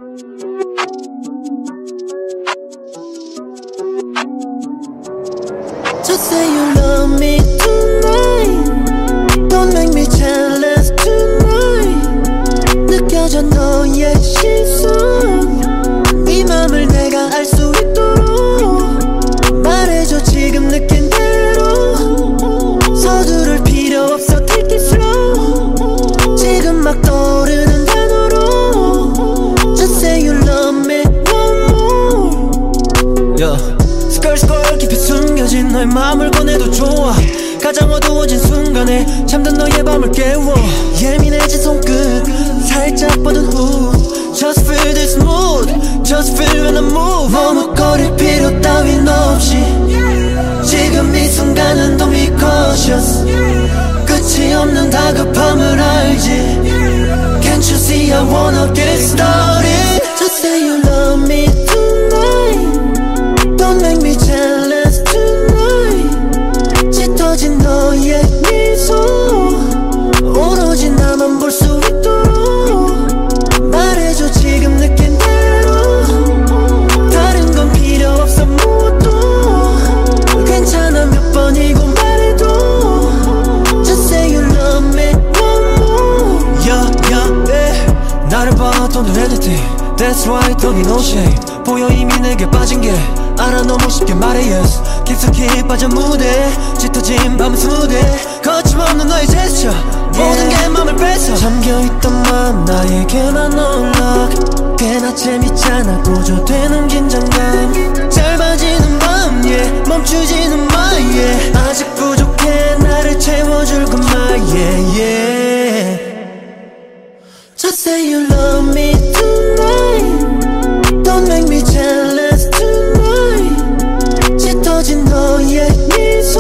Just say you love me tonight. Don't make me jealous tonight. 느껴져 너의 시선. 네 맘을 내가 알 수 있도록 말해줘 지금 느낀 대로. 서두를 필요 없어 take it slow. 지금 막 떠오르는 단어로 Just say you love me one more. Yeah. 스컬스컬 깊이 숨겨진 너의 맘을 꺼내도 좋아. 가장 어두워진 순간에 잠든 너의 밤을 깨워. 예민해진 손끝 살짝 뻗은 후 Just feel this mood. Just feel when I move. 머뭇거릴 필요 따윈 없이 지금 이 순간은 don't be cautious. 끝이 없는 다급함을 알지. Can't you see I wanna get started. Just say you love me tonight. Don't make me jealous tonight. 짙어진 너의 미소 오로지 나만 볼 수 있도록 말해줘 지금 느낀 대로. 다른 건 필요 없어 무엇도. 괜찮아 몇 번이고 말해도 Just say you love me one more. Yeah, yeah, yeah. 나를 봐 don't do anything. That's right don't need no shame. 보여 이미 내게 빠진 게 알아 너무 쉽게 말해 yes. 깊숙이 빠져 무대 짙어진 밤은 스무대. 거침없는 너의 제스처 모든 게 맘을 뺏어. 잠겨있던 맘 나에게만 연락. 꽤나 재밌잖아 고조되는 긴장감. 짧아지는 밤 yeah. 멈추지는 마 yeah. 아직 부족해 나를 채워줄 것만 yeah, yeah. Just say you love me tonight. Don't make me jealous tonight. 짙어진 너의 미소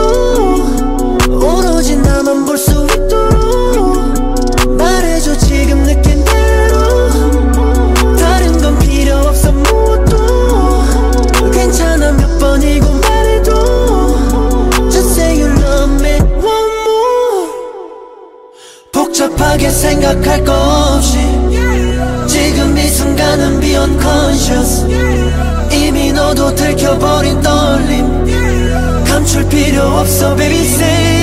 오로지 나만 볼 수 있도록 말해줘 지금 느낀 대로. 다른 건 필요 없어 무엇도. 괜찮아 몇 번이고 말해도 Just say you love me one more. 복잡하게 생각할 거 없이 지금 이 순간은 be unconscious. 이미 너도 들켜버린 떨림 감출 필요 없어 baby say